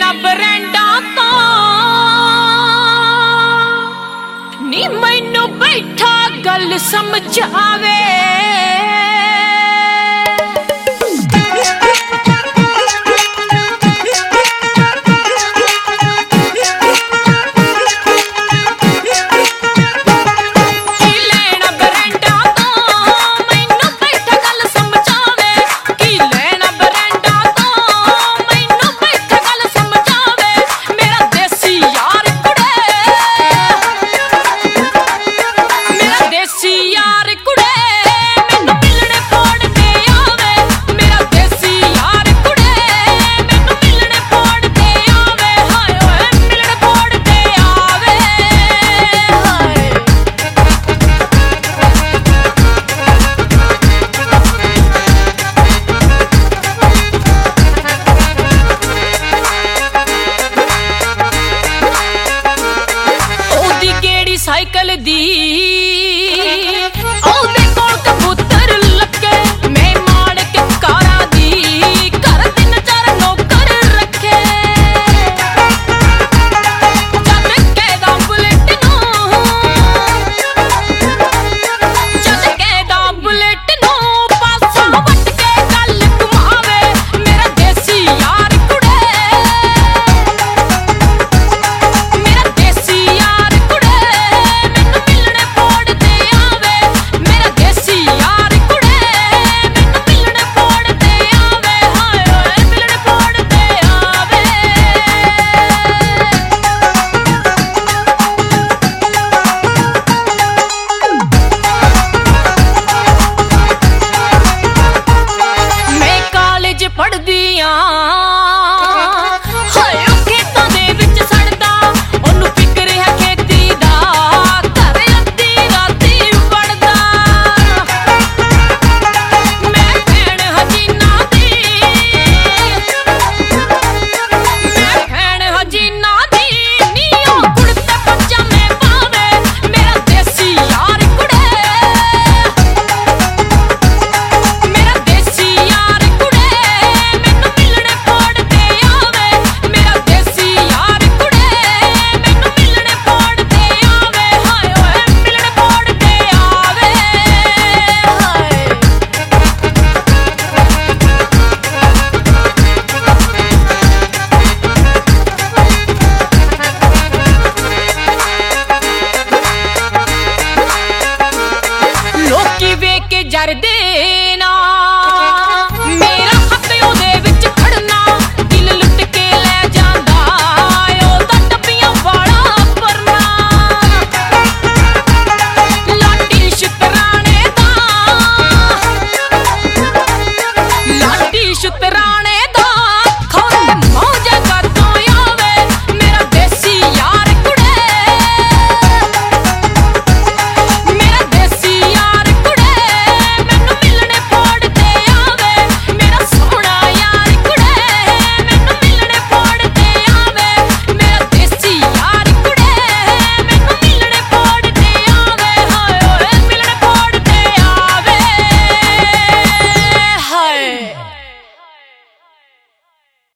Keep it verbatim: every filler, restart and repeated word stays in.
ਲੈਣਾ ਬਰੈਂਡਾਂ ਤੋਂ ਨੀ ਮੈਨੂੰ ਬੈਠਾ ਗੱਲ ਸਮਝਾਵੇ। ਸਾਈਕਲ ਦੀ ਉਹਦੇ ਕੋਲ ਕਬੂਤਰ ਲੱਗੇ ਮੈਂ ਮਾਲਕ ਕਾਰਾਂ ਦੀ ਘਰ ਤਿੰਨ ਚਾਰ ਨੌਕਰ ਰੱਖੇ। ਜਦ ਕਹਿਦਾ ਬੁਲੇਟ ਨੂੰ ਜਦ ਕਹਿਦਾ ਬੁਲੇਟ ਨੂੰ ਪਾਸਾ ਵੱਟ ਕੇ ਗੱਲ ਘੁਮਾਵੇ ਮੇਰਾ ਦੇਸੀ ਯਾਰ ਕੁੜੇ ਮੇਰਾ ਦੇਸੀ ਯਾਰ ਕੁੜੇ ਪੜਦੀ ਆਂ ਹਾਏ ਉਹ ਖੇਤਾਂ ਦੇ ਵਿੱਚ ਸੜਦਾ ਉਹਨੂੰ ਫਿਕਰ ਹੈ ਖੇਤੀ ਦਾ ਘਰ ਅੱਧੀ ਰਾਤੀ ਵੜਦਾ। ਮੈਂ ਭੈਣ ਹਜੀਨਾ ਦੀ ਮੈਂ ਭੈਣ ਹਜੀਨਾ ਦੀ ਨੀ ਉਹ ਕੁੜਤੇ ਪਜਾਮੇ ਪਾਵੇ ਮੇਰਾ ਦੇਸੀ ਯਾਰ ਕੁੜੇ ਮੇਰਾ ਦੇਸੀ ਯਾਰ ਲੋਕੀ ਵੇਖ ਕੇ ਜਰਦੇ